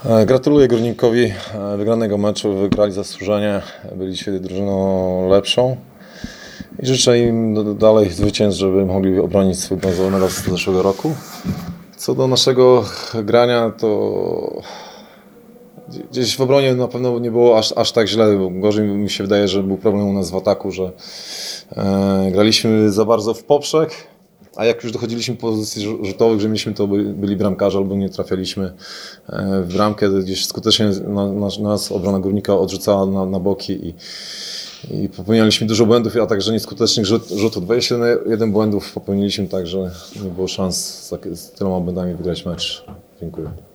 Gratuluję Górnikowi wygranego meczu, wygrali zasłużenie, byli dzisiaj drużyną lepszą i życzę im dalej zwycięstw, żeby mogli obronić swój brązowy medal z zeszłego roku. Co do naszego grania, to gdzieś w obronie na pewno nie było aż tak źle, bo gorzej mi się wydaje, że był problem u nas w ataku, że graliśmy za bardzo w poprzek. A jak już dochodziliśmy do pozycji rzutowych, że mieliśmy to byli bramkarze albo nie trafialiśmy w bramkę, gdzieś skutecznie nas obrona Górnika odrzucała na boki i popełnialiśmy dużo błędów, a także nieskutecznych rzutów. 21 błędów popełniliśmy, także nie było szans z tyloma błędami wygrać mecz. Dziękuję.